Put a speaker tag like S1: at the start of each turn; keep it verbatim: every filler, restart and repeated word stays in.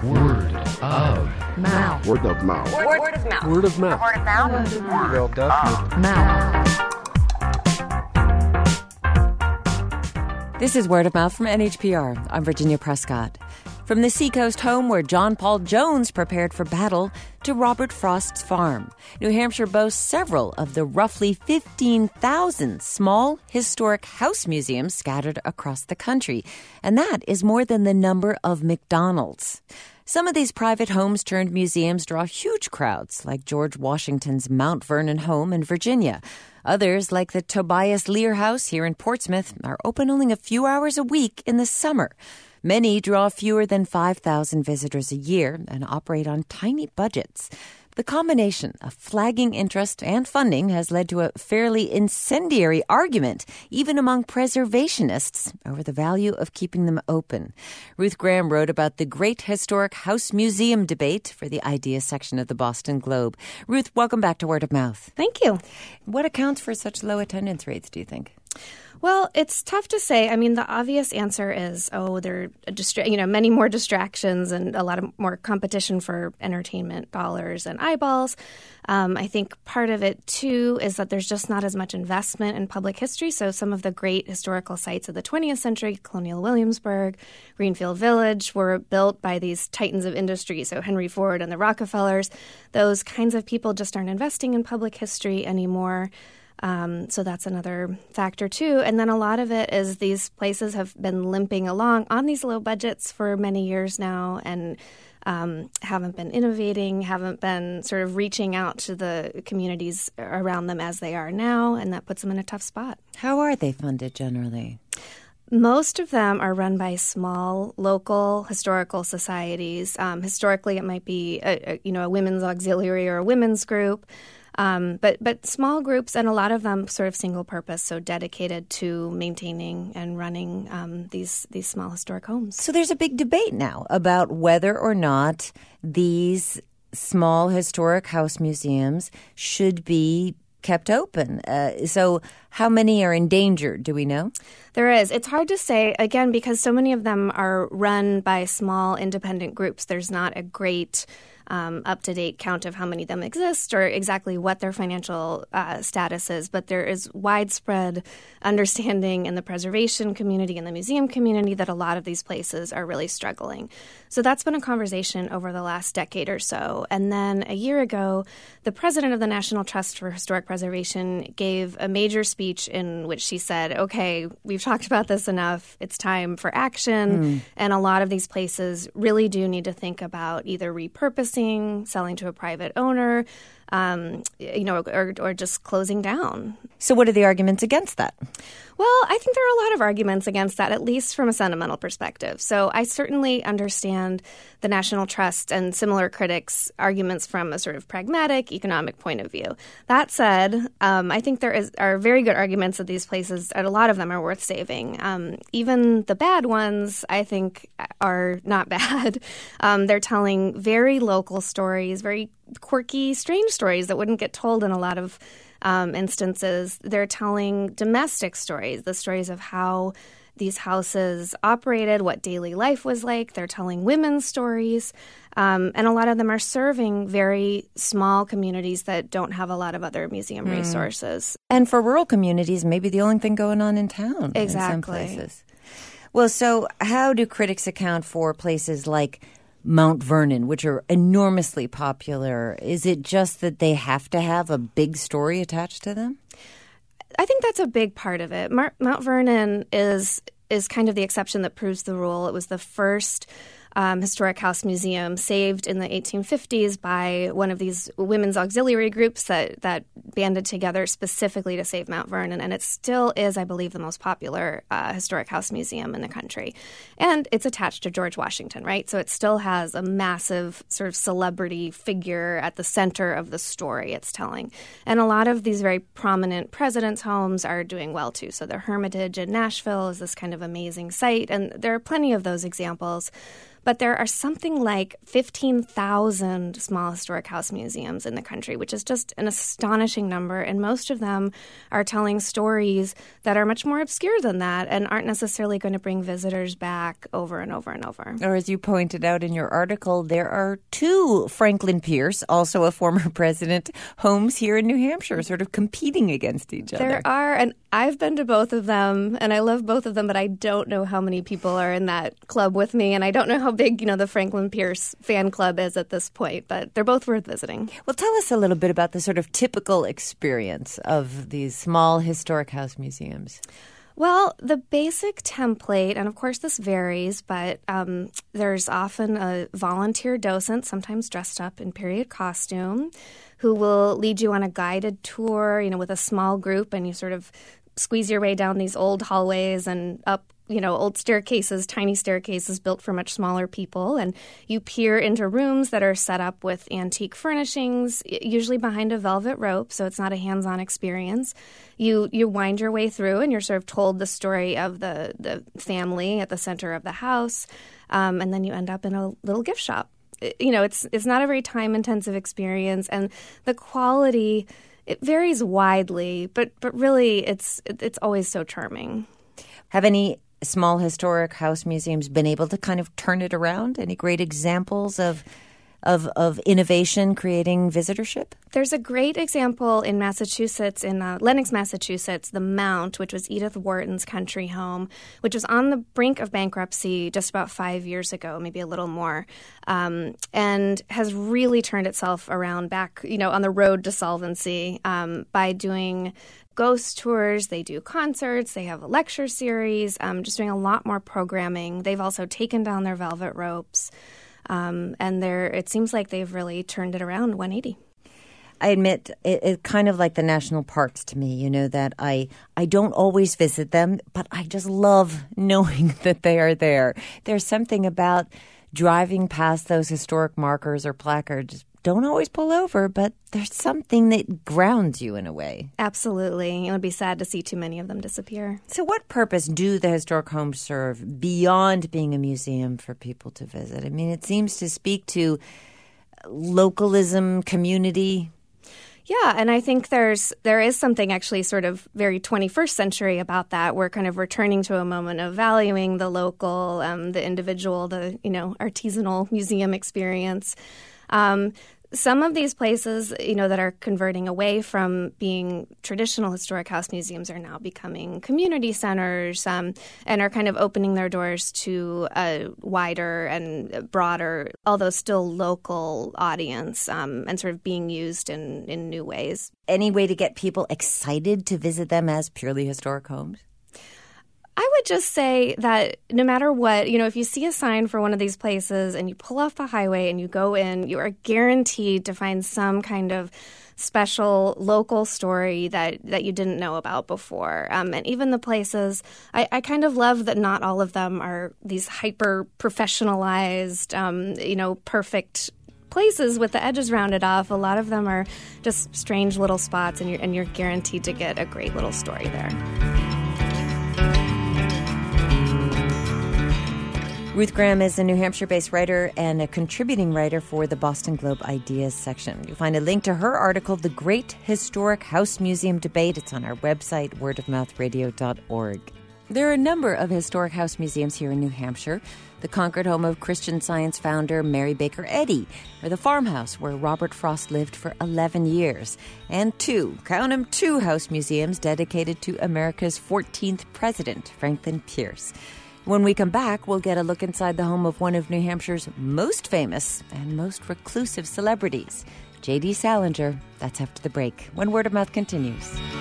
S1: Word of
S2: mouth.
S3: Word of mouth.
S4: Word, word of mouth.
S1: Word of mouth.
S4: Word of mouth.
S1: Word of mouth.
S2: Mouth.
S5: This is Word of Mouth from N H P R. I'm Virginia Prescott. From the Seacoast home where John Paul Jones prepared for battle to Robert Frost's farm, New Hampshire boasts several of the roughly fifteen thousand small historic house museums scattered across the country. And that is more than the number of McDonald's. Some of these private homes-turned-museums draw huge crowds, like George Washington's Mount Vernon home in Virginia. Others, like the Tobias Lear House here in Portsmouth, are open only a few hours a week in the summer. Many draw fewer than five thousand visitors a year and operate on tiny budgets. The combination of flagging interest and funding has led to a fairly incendiary argument, even among preservationists, over the value of keeping them open. Ruth Graham wrote about the Great Historic House Museum debate for the Ideas section of the Boston Globe. Ruth, welcome back to Word of Mouth.
S6: Thank you.
S5: What accounts for such low attendance rates, do you think?
S6: Well, it's tough to say. I mean, the obvious answer is, oh, there are distra- you know, many more distractions and a lot of more competition for entertainment dollars and eyeballs. Um, I think part of it, too, is that there's just not as much investment in public history. So some of the great historical sites of the twentieth century, Colonial Williamsburg, Greenfield Village, were built by these titans of industry. So Henry Ford and the Rockefellers, those kinds of people just aren't investing in public history anymore. Um, so that's another factor, too. And then a lot of it is these places have been limping along on these low budgets for many years now and um, haven't been innovating, haven't been sort of reaching out to the communities around them as they are now. And that puts them in a tough spot.
S5: How are they funded generally?
S6: Most of them are run by small, local historical societies. Um, historically, it might be a, a, you know, a women's auxiliary or a women's group. Um, but but small groups, and a lot of them sort of single purpose, so dedicated to maintaining and running um, these these small historic homes.
S5: So there's a big debate now about whether or not these small historic house museums should be kept open. Uh, so how many are endangered? Do we know?
S6: There is. It's hard to say, again, because so many of them are run by small independent groups. There's not a great Um, up-to-date count of how many of them exist or exactly what their financial uh, status is, but there is widespread understanding in the preservation community and the museum community that a lot of these places are really struggling. So that's been a conversation over the last decade or so. And then a year ago, the president of the National Trust for Historic Preservation gave a major speech in which she said, okay, we've talked about this enough. It's time for action. Mm. And a lot of these places really do need to think about either repurposing, selling to a private owner, um, you know, or, or just closing down.
S5: So what are the arguments against that?
S6: Well, I think there are a lot of arguments against that, at least from a sentimental perspective. So I certainly understand the National Trust and similar critics' arguments from a sort of pragmatic economic point of view. That said, um, I think there is, are very good arguments that these places, and a lot of them are worth saving. Um, even the bad ones, I think, are not bad. Um, they're telling very local stories, very quirky, strange stories that wouldn't get told in a lot of Um, instances. They're telling domestic stories, the stories of how these houses operated, what daily life was like. They're telling women's stories. Um, and a lot of them are serving very small communities that don't have a lot of other museum mm. resources.
S5: And for rural communities, maybe the only thing going on in town
S6: exactly.
S5: in some places. Well, so how do critics account for places like Mount Vernon, which are enormously popular? Is it just that they have to have a big story attached to them?
S6: I think that's a big part of it. Mar- Mount Vernon is is kind of the exception that proves the rule. It was the first um, historic house museum saved in the eighteen fifties by one of these women's auxiliary groups that, that banded together specifically to save Mount Vernon. And it still is, I believe, the most popular uh, historic house museum in the country. And it's attached to George Washington, right? So it still has a massive sort of celebrity figure at the center of the story it's telling. And a lot of these very prominent presidents' homes are doing well, too. So the Hermitage in Nashville is this kind of amazing site. And there are plenty of those examples. But there are something like fifteen thousand small historic house museums in the country, which is just an astonishing number. And most of them are telling stories that are much more obscure than that and aren't necessarily going to bring visitors back over and over and over.
S5: Or as you pointed out in your article, there are two Franklin Pierce, also a former president, homes here in New Hampshire, sort of competing against each other.
S6: There are, and I've been to both of them, and I love both of them, but I don't know how many people are in that club with me, and I don't know how big, you know, the Franklin Pierce fan club is at this point, but they're both worth visiting.
S5: Well, tell us a little bit about the sort of typical experience of these small historic house museums.
S6: Well, the basic template, and of course this varies, but um, there's often a volunteer docent, sometimes dressed up in period costume, who will lead you on a guided tour, you know, with a small group, and you sort of squeeze your way down these old hallways and up, you know, old staircases, tiny staircases built for much smaller people. And you peer into rooms that are set up with antique furnishings, usually behind a velvet rope, so it's not a hands-on experience. You you wind your way through, and you're sort of told the story of the, the family at the center of the house, um, and then you end up in a little gift shop. You know, it's it's not a very time-intensive experience, and the quality, it varies widely, but but really it's it's always so charming.
S5: Have any small historic house museums been able to kind of turn it around? Any great examples of of of innovation creating visitorship?
S6: There's a great example in Massachusetts, in uh, Lenox, Massachusetts, the Mount, which was Edith Wharton's country home, which was on the brink of bankruptcy just about five years ago, maybe a little more, um, and has really turned itself around back, you know, on the road to solvency um, by doing ghost tours. They do concerts. They have a lecture series, um, just doing a lot more programming. They've also taken down their velvet ropes. Um, and they're, it seems like they've really turned it around one eighty.
S5: I admit it, it's kind of like the national parks to me, you know, that I, I don't always visit them, but I just love knowing that they are there. There's something about driving past those historic markers or placards. Don't always pull over, but there's something that grounds you in a way.
S6: Absolutely. It would be sad to see too many of them disappear.
S5: So what purpose do the historic homes serve beyond being a museum for people to visit? I mean, it seems to speak to localism, community.
S6: Yeah, and I think there's there is something actually sort of very twenty-first century about that. We're kind of returning to a moment of valuing the local, um, the individual, the, you know, artisanal museum experience. Um, some of these places, you know, that are converting away from being traditional historic house museums are now becoming community centers um, and are kind of opening their doors to a wider and broader, although still local audience um, and sort of being used in, in new ways.
S5: Any way to get people excited to visit them as purely historic homes?
S6: I would just say that no matter what, you know, if you see a sign for one of these places and you pull off the highway and you go in, you are guaranteed to find some kind of special local story that, that you didn't know about before. Um, and even the places, I, I kind of love that not all of them are these hyper-professionalized, um, you know, perfect places with the edges rounded off. A lot of them are just strange little spots, and you're, and you're guaranteed to get a great little story there.
S5: Ruth Graham is a New Hampshire-based writer and a contributing writer for the Boston Globe Ideas section. You'll find a link to her article, The Great Historic House Museum Debate. It's on our website, word of mouth radio dot org. There are a number of historic house museums here in New Hampshire. The Concord home of Christian Science founder Mary Baker Eddy, or the farmhouse where Robert Frost lived for eleven years, and two, count them, two house museums dedicated to America's fourteenth president, Franklin Pierce. When we come back, we'll get a look inside the home of one of New Hampshire's most famous and most reclusive celebrities, J D Salinger. That's after the break, when Word of Mouth continues.